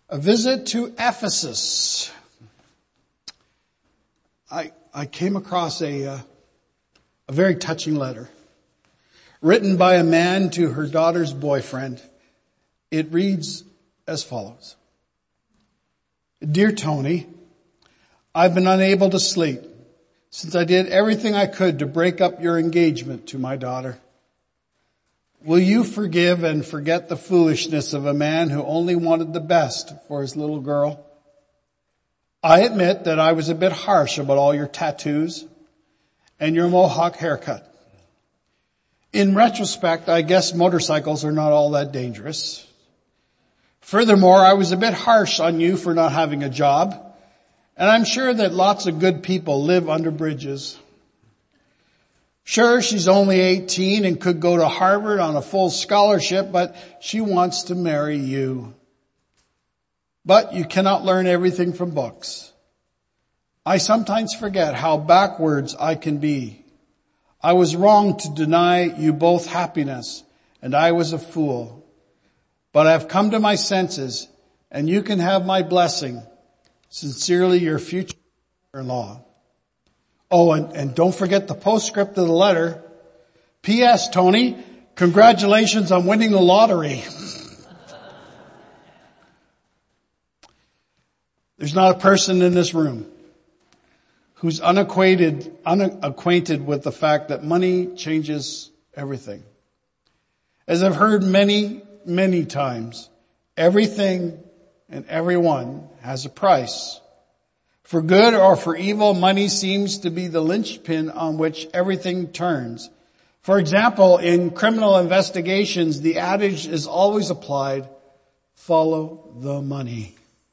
A visit to Ephesus. I came across a very touching letter written by a man to her daughter's boyfriend. It reads as follows. Dear Tony, I've been unable to sleep since I did everything I could to break up your engagement to my daughter. Will you forgive and forget the foolishness of a man who only wanted the best for his little girl? I admit that I was a bit harsh about all your tattoos and your mohawk haircut. In retrospect, I guess motorcycles are not all that dangerous. Furthermore, I was a bit harsh on you for not having a job, and I'm sure that lots of good people live under bridges. Sure, she's only 18 and could go to Harvard on a full scholarship, but she wants to marry you. But you cannot learn everything from books. I sometimes forget how backwards I can be. I was wrong to deny you both happiness, and I was a fool. But I've come to my senses, and you can have my blessing. Sincerely, your future in-law. Oh, and don't forget the postscript of the letter. P.S. Tony, congratulations on winning the lottery. There's not a person in this room who's unacquainted with the fact that money changes everything. As I've heard many, many times, everything and everyone has a price. For good or for evil, money seems to be the linchpin on which everything turns. For example, in criminal investigations, the adage is always applied, follow the money.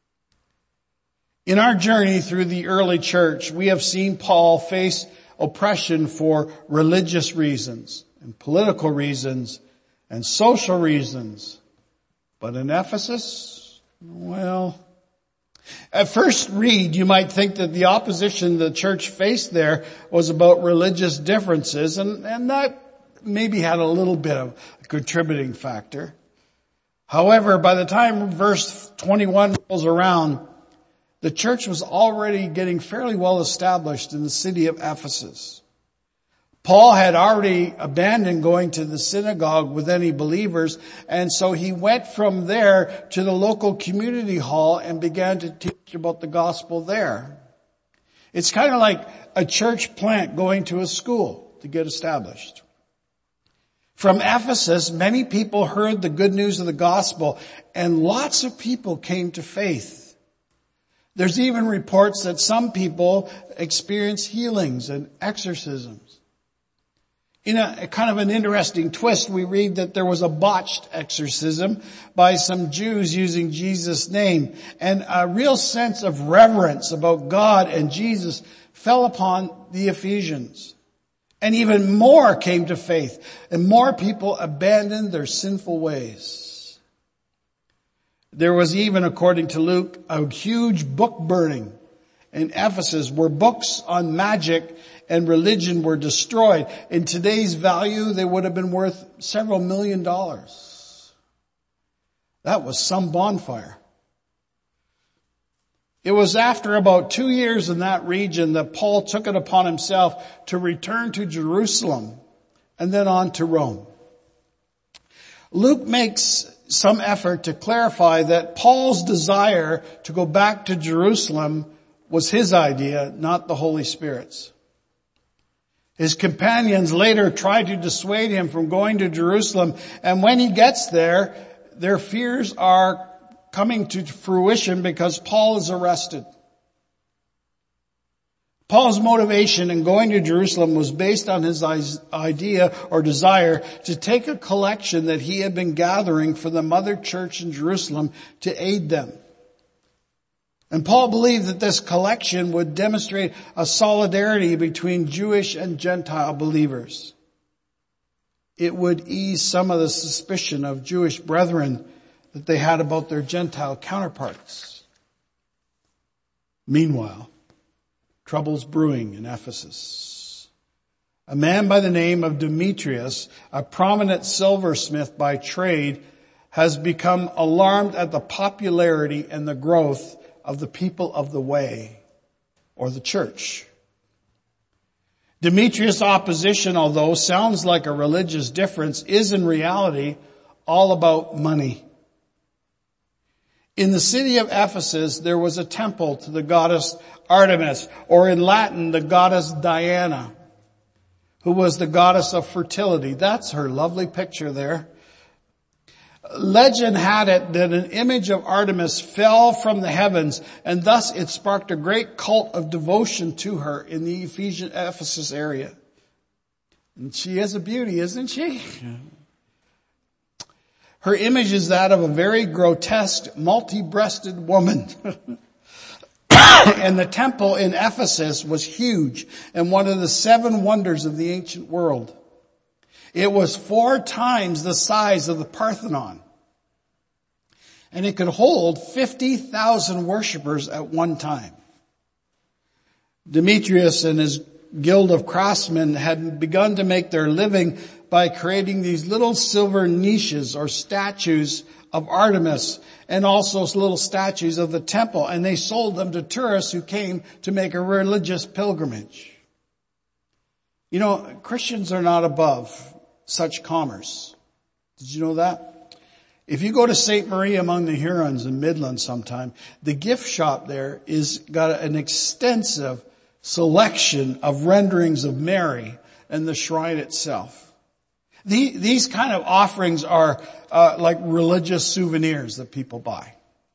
In our journey through the early church, we have seen Paul face oppression for religious reasons and political reasons and social reasons. But in Ephesus, well, at first read, you might think that the opposition the church faced there was about religious differences, and that maybe had a little bit of a contributing factor. However, by the time verse 21 rolls around, the church was already getting fairly well established in the city of Ephesus. Paul had already abandoned going to the synagogue with any believers, and so he went from there to the local community hall and began to teach about the gospel there. It's kind of like a church plant going to a school to get established. From Ephesus, many people heard the good news of the gospel, and lots of people came to faith. There's even reports that some people experienced healings and exorcisms. In a kind of an interesting twist, we read that there was a botched exorcism by some Jews using Jesus' name, and a real sense of reverence about God and Jesus fell upon the Ephesians. And even more came to faith, and more people abandoned their sinful ways. There was even, according to Luke, a huge book burning in Ephesus where books on magic and religion were destroyed. In today's value, they would have been worth several $1 million. That was some bonfire. It was after about 2 years in that region that Paul took it upon himself to return to Jerusalem and then on to Rome. Luke makes some effort to clarify that Paul's desire to go back to Jerusalem was his idea, not the Holy Spirit's. His companions later tried to dissuade him from going to Jerusalem, and when he gets there, their fears are coming to fruition because Paul is arrested. Paul's motivation in going to Jerusalem was based on his idea or desire to take a collection that he had been gathering for the mother church in Jerusalem to aid them. And Paul believed that this collection would demonstrate a solidarity between Jewish and Gentile believers. It would ease some of the suspicion of Jewish brethren that they had about their Gentile counterparts. Meanwhile, troubles brewing in Ephesus. A man by the name of Demetrius, a prominent silversmith by trade, has become alarmed at the popularity and the growth of the people of the way, or the church. Demetrius' opposition, although sounds like a religious difference, is in reality all about money. In the city of Ephesus, there was a temple to the goddess Artemis, or in Latin, the goddess Diana, who was the goddess of fertility. That's her lovely picture there. Legend had it that an image of Artemis fell from the heavens, and thus it sparked a great cult of devotion to her in the Ephesus area. And she is a beauty, isn't she? Her image is that of a very grotesque, multi-breasted woman. And the temple in Ephesus was huge and one of the 7 wonders of the ancient world. It was 4 times the size of the Parthenon. And it could hold 50,000 worshipers at one time. Demetrius and his guild of craftsmen had begun to make their living by creating these little silver niches or statues of Artemis and also little statues of the temple. And they sold them to tourists who came to make a religious pilgrimage. You know, Christians are not above such commerce. Did you know that? If you go to Ste. Marie among the Hurons in Midland sometime, the gift shop there is got an extensive selection of renderings of Mary and the shrine itself. These kind of offerings are like religious souvenirs that people buy.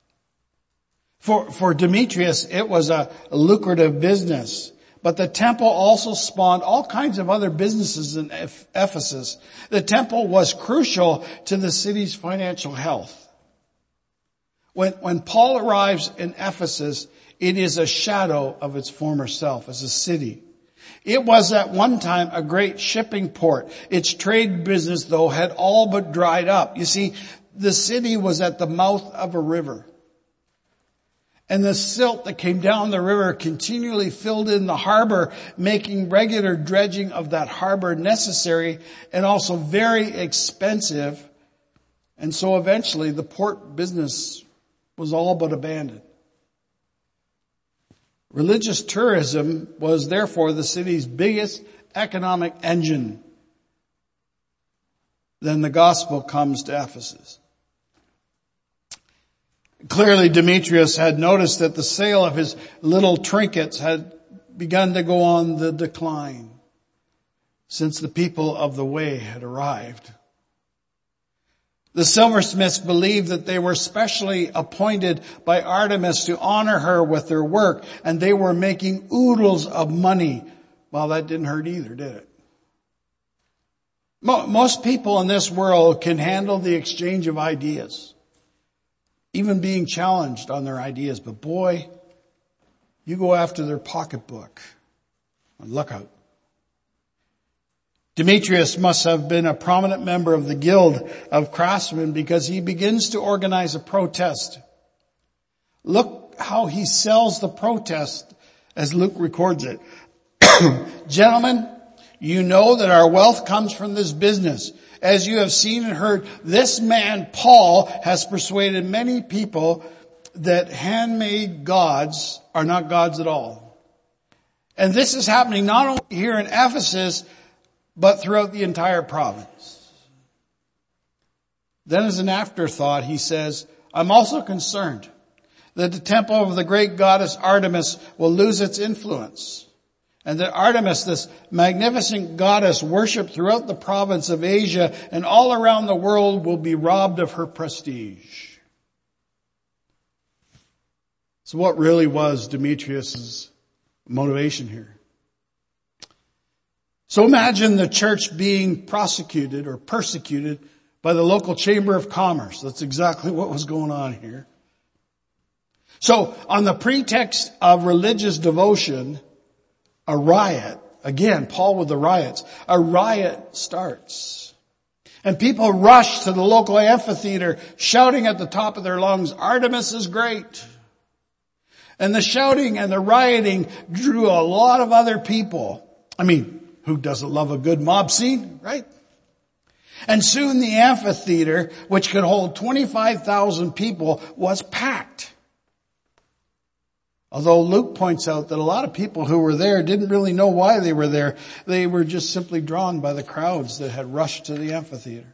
For Demetrius, it was a lucrative business. But the temple also spawned all kinds of other businesses in Ephesus. The temple was crucial to the city's financial health. When Paul arrives in Ephesus, it is a shadow of its former self as a city. It was at one time a great shipping port. Its trade business, though, had all but dried up. You see, the city was at the mouth of a river. And the silt that came down the river continually filled in the harbor, making regular dredging of that harbor necessary and also very expensive. And so eventually the port business was all but abandoned. Religious tourism was therefore the city's biggest economic engine. Then the gospel comes to Ephesus. Clearly, Demetrius had noticed that the sale of his little trinkets had begun to go on the decline since the people of the way had arrived. The silversmiths believed that they were specially appointed by Artemis to honor her with their work, and they were making oodles of money. Well, that didn't hurt either, did it? Most people in this world can handle the exchange of ideas, even being challenged on their ideas. But boy, you go after their pocketbook. Look out. Demetrius must have been a prominent member of the Guild of Craftsmen because he begins to organize a protest. Look how he sells the protest as Luke records it. Gentlemen, you know that our wealth comes from this business. As you have seen and heard, this man, Paul, has persuaded many people that handmade gods are not gods at all. And this is happening not only here in Ephesus, but throughout the entire province. Then as an afterthought, he says, I'm also concerned that the temple of the great goddess Artemis will lose its influence. And that Artemis, this magnificent goddess worshipped throughout the province of Asia and all around the world, will be robbed of her prestige. So what really was Demetrius' motivation here? So imagine the church being prosecuted or persecuted by the local chamber of commerce. That's exactly what was going on here. So on the pretext of religious devotion, a riot, again, Paul with the riots, a riot starts. And people rush to the local amphitheater shouting at the top of their lungs, Artemis is great. And the shouting and the rioting drew a lot of other people. I mean, who doesn't love a good mob scene, right? And soon the amphitheater, which could hold 25,000 people, was packed. Although Luke points out that a lot of people who were there didn't really know why they were there. They were just simply drawn by the crowds that had rushed to the amphitheater.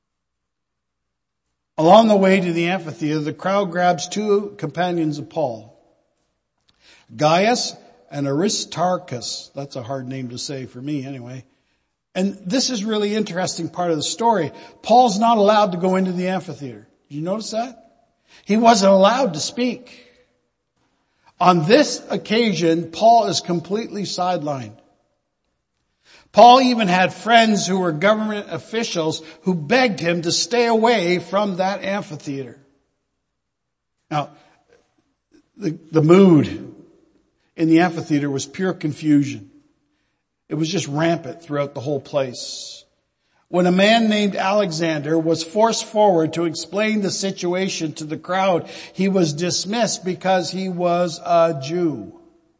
Along the way to the amphitheater, the crowd grabs two companions of Paul, Gaius and Aristarchus. That's a hard name to say for me anyway. And this is really interesting part of the story. Paul's not allowed to go into the amphitheater. Did you notice that? He wasn't allowed to speak. On this occasion, Paul is completely sidelined. Paul even had friends who were government officials who begged him to stay away from that amphitheater. Now, the mood in the amphitheater was pure confusion. It was just rampant throughout the whole place. When a man named Alexander was forced forward to explain the situation to the crowd, he was dismissed because he was a Jew.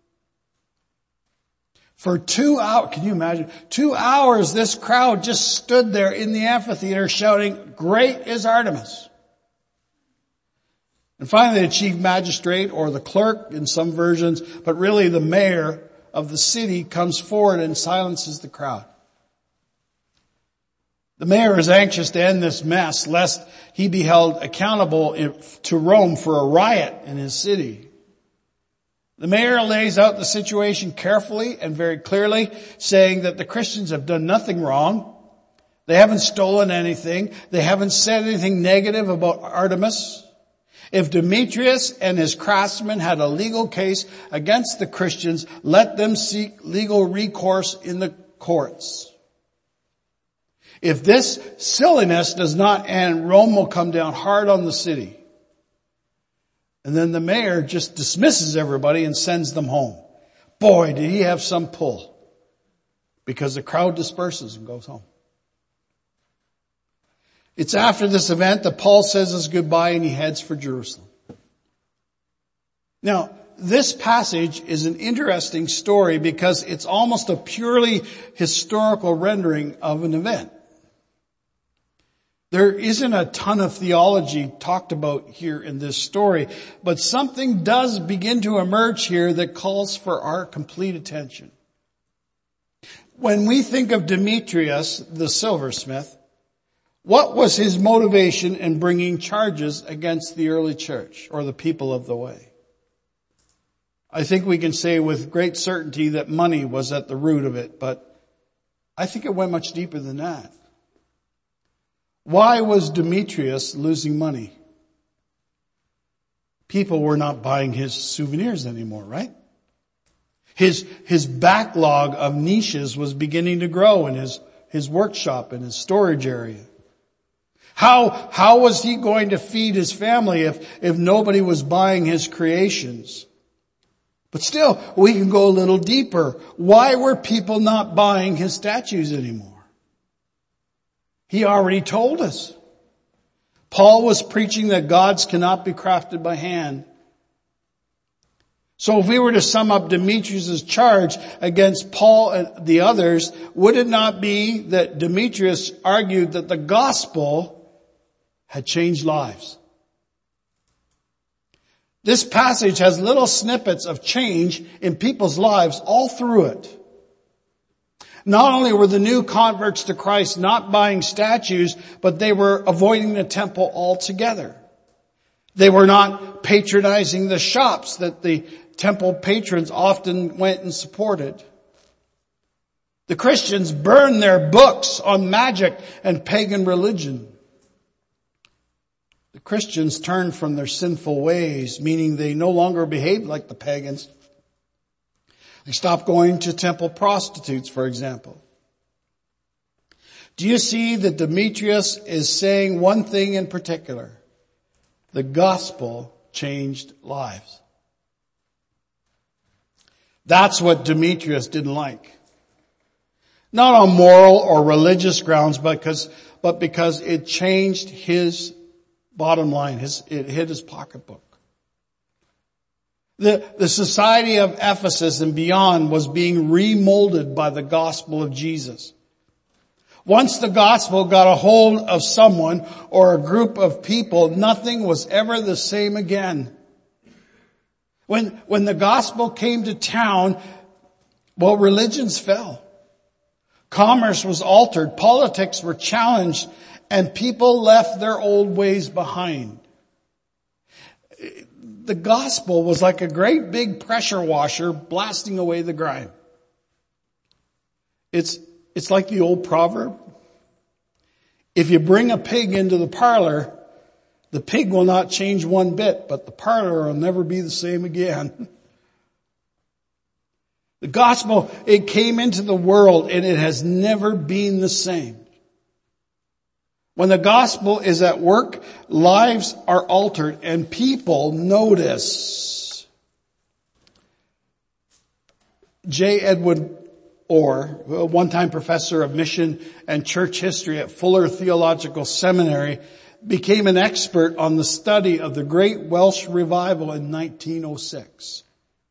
For 2 hours, can you imagine? 2 hours this crowd just stood there in the amphitheater shouting, "Great is Artemis." And finally the chief magistrate, or the clerk in some versions, but really the mayor of the city, comes forward and silences the crowd. The mayor is anxious to end this mess, lest he be held accountable to Rome for a riot in his city. The mayor lays out the situation carefully and very clearly, saying that the Christians have done nothing wrong. They haven't stolen anything. They haven't said anything negative about Artemis. If Demetrius and his craftsmen had a legal case against the Christians, let them seek legal recourse in the courts. If this silliness does not end, Rome will come down hard on the city. And then the mayor just dismisses everybody and sends them home. Boy, did he have some pull. Because the crowd disperses and goes home. It's after this event that Paul says his goodbye and he heads for Jerusalem. Now, this passage is an interesting story because it's almost a purely historical rendering of an event. There isn't a ton of theology talked about here in this story, but something does begin to emerge here that calls for our complete attention. When we think of Demetrius, the silversmith, what was his motivation in bringing charges against the early church or the people of the way? I think we can say with great certainty that money was at the root of it, but I think it went much deeper than that. Why was Demetrius losing money? People were not buying his souvenirs anymore, right? His backlog of niches was beginning to grow in his workshop and his storage area. How was he going to feed his family if nobody was buying his creations? But still, we can go a little deeper. Why were people not buying his statues anymore? He already told us. Paul was preaching that gods cannot be crafted by hand. So if we were to sum up Demetrius' charge against Paul and the others, would it not be that Demetrius argued that the gospel had changed lives? This passage has little snippets of change in people's lives all through it. Not only were the new converts to Christ not buying statues, but they were avoiding the temple altogether. They were not patronizing the shops that the temple patrons often went and supported. The Christians burned their books on magic and pagan religion. The Christians turned from their sinful ways, meaning they no longer behaved like the pagans. They stopped going to temple prostitutes, for example. Do you see that Demetrius is saying one thing in particular? The gospel changed lives. That's what Demetrius didn't like. Not on moral or religious grounds, but because it changed his bottom line. It hit his pocketbook. The society of Ephesus and beyond was being remolded by the gospel of Jesus. Once the gospel got a hold of someone or a group of people, nothing was ever the same again. When the gospel came to town, well, religions fell. Commerce was altered, politics were challenged, and people left their old ways behind. The gospel was like a great big pressure washer blasting away the grime. It's like the old proverb. If you bring a pig into the parlor, the pig will not change one bit, but the parlor will never be the same again. The gospel, it came into the world and it has never been the same. When the gospel is at work, lives are altered and people notice. J. Edward Orr, a one-time professor of mission and church history at Fuller Theological Seminary, became an expert on the study of the Great Welsh Revival in 1906.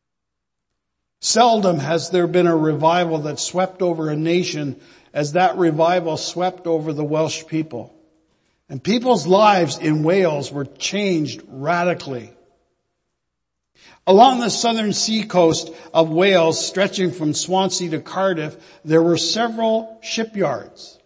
Seldom has there been a revival that swept over a nation as that revival swept over the Welsh people. And people's lives in Wales were changed radically. Along the southern seacoast of Wales, stretching from Swansea to Cardiff, there were several shipyards.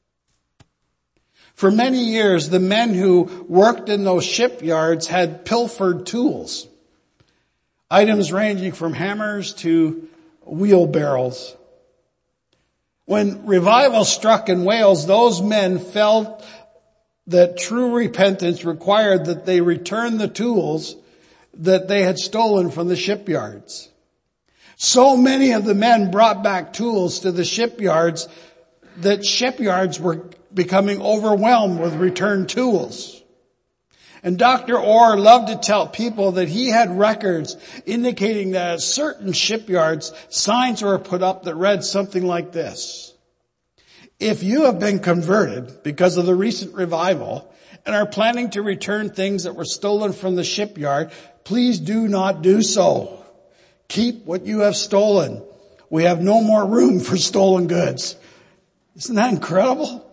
For many years, the men who worked in those shipyards had pilfered tools. Items ranging from hammers to wheelbarrows. When revival struck in Wales, those men felt that true repentance required that they return the tools that they had stolen from the shipyards. So many of the men brought back tools to the shipyards that shipyards were becoming overwhelmed with returned tools. And Dr. Orr loved to tell people that he had records indicating that at certain shipyards, signs were put up that read something like this: if you have been converted because of the recent revival and are planning to return things that were stolen from the shipyard, please do not do so. Keep what you have stolen. We have no more room for stolen goods. Isn't that incredible?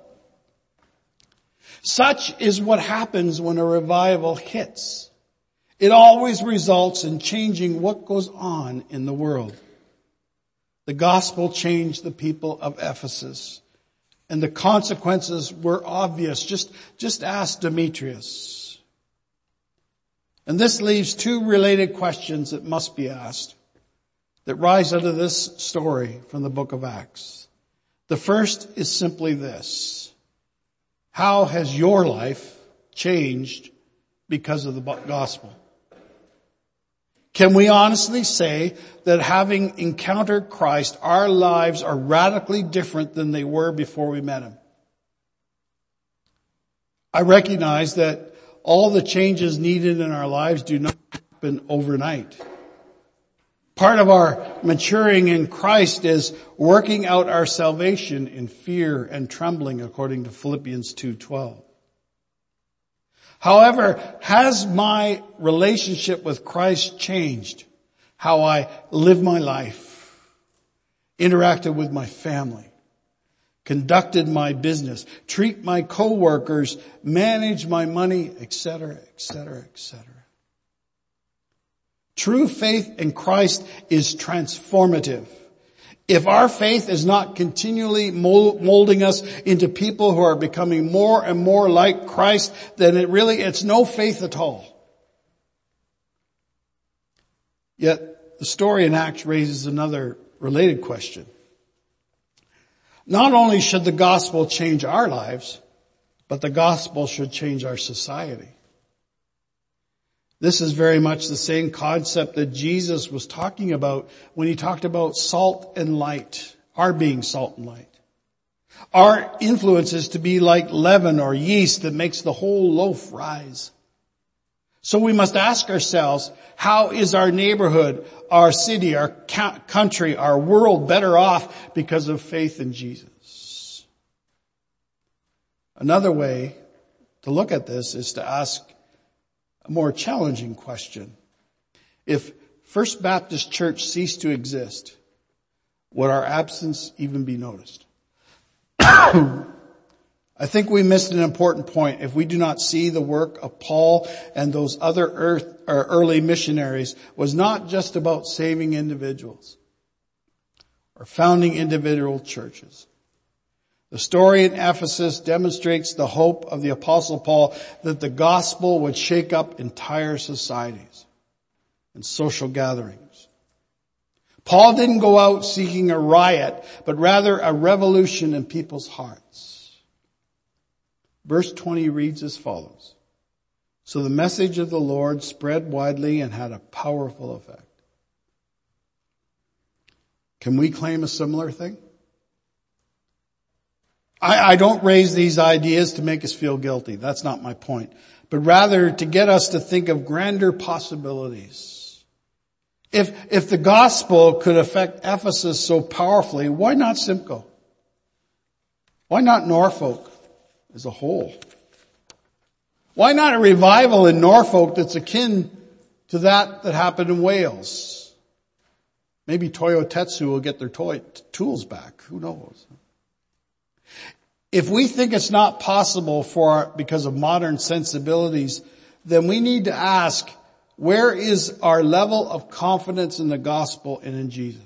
Such is what happens when a revival hits. It always results in changing what goes on in the world. The gospel changed the people of Ephesus, and the consequences were obvious. Just ask Demetrius. And this leaves two related questions that must be asked that rise out of this story from the book of Acts. The first is simply this: how has your life changed because of the gospel? Can we honestly say that having encountered Christ, our lives are radically different than they were before we met Him? I recognize that all the changes needed in our lives do not happen overnight. Part of our maturing in Christ is working out our salvation in fear and trembling, according to Philippians 2:12. However, has my relationship with Christ changed? How I live my life, interacted with my family, conducted my business, treat my co-workers, manage my money, etc., etc., etc. True faith in Christ is transformative. If our faith is not continually molding us into people who are becoming more and more like Christ, then it's no faith at all. Yet the story in Acts raises another related question. Not only should the gospel change our lives, but the gospel should change our society. This is very much the same concept that Jesus was talking about when He talked about salt and light, our being salt and light. Our influence is to be like leaven or yeast that makes the whole loaf rise. So we must ask ourselves, how is our neighborhood, our city, our country, our world better off because of faith in Jesus? Another way to look at this is to ask a more challenging question. If First Baptist Church ceased to exist, would our absence even be noticed? I think we missed an important point if we do not see the work of Paul and those other early missionaries was not just about saving individuals or founding individual churches. The story in Ephesus demonstrates the hope of the Apostle Paul that the gospel would shake up entire societies and social gatherings. Paul didn't go out seeking a riot, but rather a revolution in people's hearts. Verse 20 reads as follows. So the message of the Lord spread widely and had a powerful effect. Can we claim a similar thing? I don't raise these ideas to make us feel guilty. That's not my point. But rather to get us to think of grander possibilities. If the gospel could affect Ephesus so powerfully, why not Simcoe? Why not Norfolk as a whole? Why not a revival in Norfolk that's akin to that happened in Wales? Maybe Toyo Tetsu will get their tools back. Who knows? If we think it's not possible because of modern sensibilities, then we need to ask, where is our level of confidence in the gospel and in Jesus?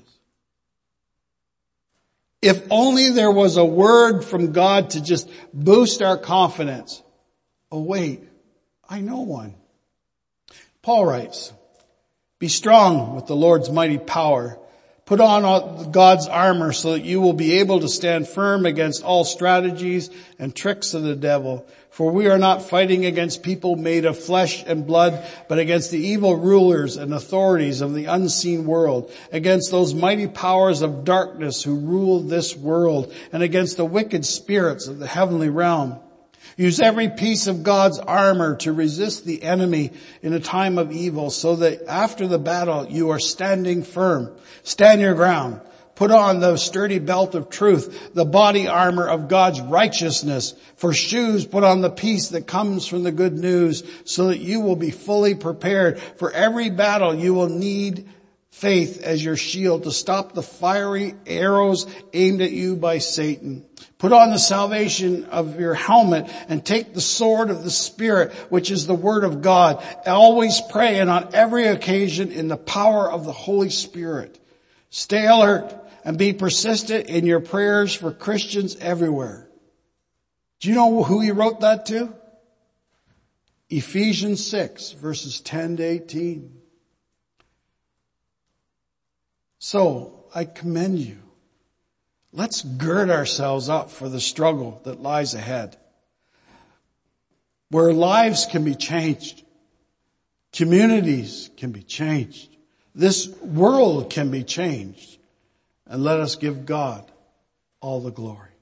If only there was a word from God to just boost our confidence. Oh wait, I know one. Paul writes, be strong with the Lord's mighty power. Put on God's armor so that you will be able to stand firm against all strategies and tricks of the devil. For we are not fighting against people made of flesh and blood, but against the evil rulers and authorities of the unseen world, against those mighty powers of darkness who rule this world, and against the wicked spirits of the heavenly realm. Use every piece of God's armor to resist the enemy in a time of evil so that after the battle you are standing firm. Stand your ground. Put on the sturdy belt of truth, the body armor of God's righteousness. For shoes, put on the peace that comes from the good news so that you will be fully prepared. For every battle you will need faith as your shield to stop the fiery arrows aimed at you by Satan. Put on the salvation of your helmet and take the sword of the Spirit, which is the Word of God. Always pray and on every occasion in the power of the Holy Spirit. Stay alert and be persistent in your prayers for Christians everywhere. Do you know who he wrote that to? Ephesians 6, verses 10 to 18. So, I commend you. Let's gird ourselves up for the struggle that lies ahead, where lives can be changed, communities can be changed, this world can be changed, and let us give God all the glory.